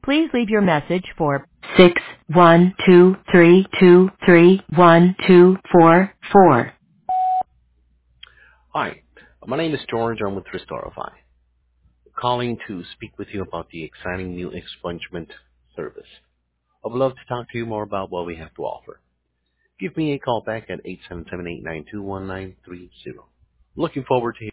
Please leave your message for 61233231244. Hi, my name is George. I'm with Restorify. Calling to speak with you about the exciting new expungement service. I would love to talk to you more about what we have to offer. Give me a call back at 877-892-1930. Looking forward to